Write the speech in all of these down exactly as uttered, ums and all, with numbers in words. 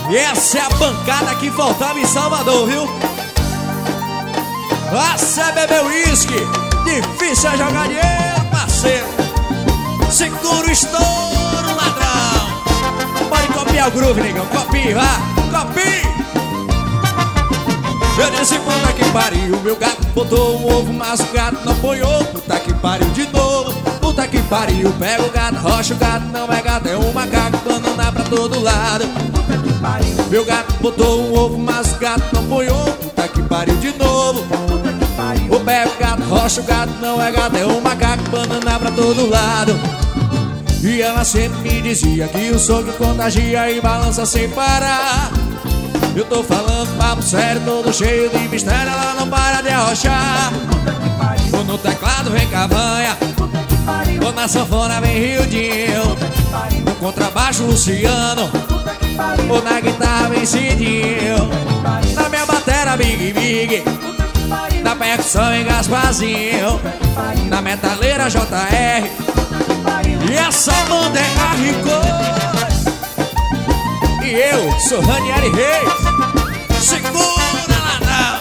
E essa é a bancada que faltava em Salvador, viu? Você bebeu uísque, difícil é jogar dinheiro, parceiro. Segura o estouro, ladrão. Pode copiar o groove, negão, copie, vá, copie. Eu disse, puta que pariu, meu gato botou um ovo, mas o gato não apoiou. Puta que pariu de novo, puta que pariu. Pega o gato, rocha o gato, não é gato, é um macaco, banana pra todo lado. Puta que pariu. Meu gato botou um ovo, mas o gato não apoiou. Puta que pariu de novo, puta que pariu. Eu pego o gato, rocha o gato, não é gato, é um macaco, banana pra todo lado. E ela sempre me dizia que o som que contagia e balança sem parar. Eu tô falando papo sério, todo cheio de mistério, ela não para de arrochar. Ou no teclado vem Cavanha, ou na sanfona vem Rildinho, no contrabaixo Luciano, ou na guitarra vem Cidinho, na minha batera Big Big, na percussão vem Gasparzinho, na metaleira J R, e essa banda é a Rico. E eu sou Ranieri Reis. Segura, ladrão.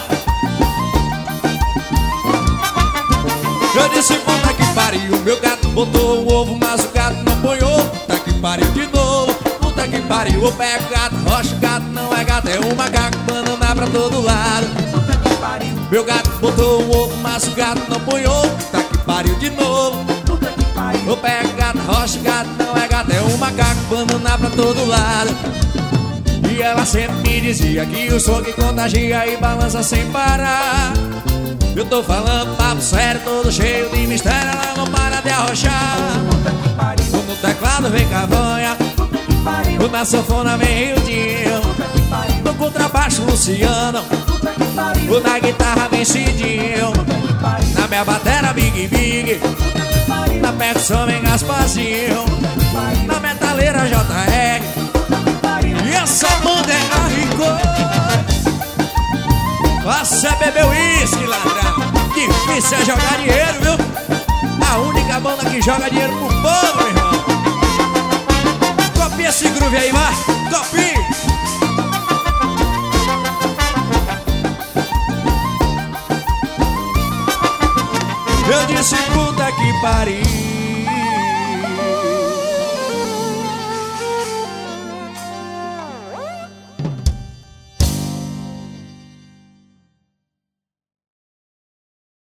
Eu disse, puta que pariu, meu gato botou um ovo, mas o gato não apoiou. Puta que pariu de novo, puta que pariu. Eu pego o gato, rocha o gato, não é gato, é um macaco, banana pra todo lado. Puta que pariu. Meu gato botou um ovo, mas o gato não apoiou. Puta que pariu de novo, puta que pariu. Eu pego o gato, rocha o gato, não é gato, é um macaco, banana pra todo lado. E ela sempre me dizia que o som que contagia e balança sem parar. Eu tô falando papo sério, todo cheio de mistério, ela não para de arrochar. Ou no teclado vem Cavanha, ou na sanfona vem Rildinho, no contrabaixo Luciano, ou na guitarra vem Cidinho, na minha batera Big Big, na percussão vem Gasparzinho, na metaleira J R. E essa banda é a Rico. Você bebeu uísque, ladrão. Difícil é jogar dinheiro, viu? A única banda que joga dinheiro pro povo, meu irmão. Copia esse groove aí, vai. Copia. Eu disse, puta que pariu.